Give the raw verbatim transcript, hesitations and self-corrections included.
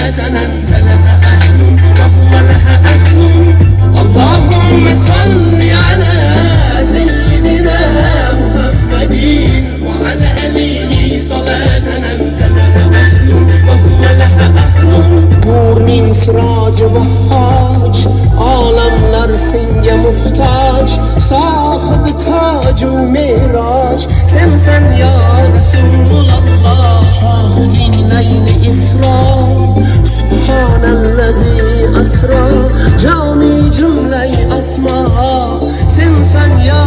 صلاتنا أنت لها أهل وهو لها أهل. اللهم صل على سيدنا محمد وعلى آله صلاتنا أنت لها أهل وهو لها أهل. Nurning siroj bahaj alamlar senga muhtaç, sahib toj u miraj sensan ya Resulallah. Şahidin leyli isra subhanallazi asra, cami cümle asma sensan ya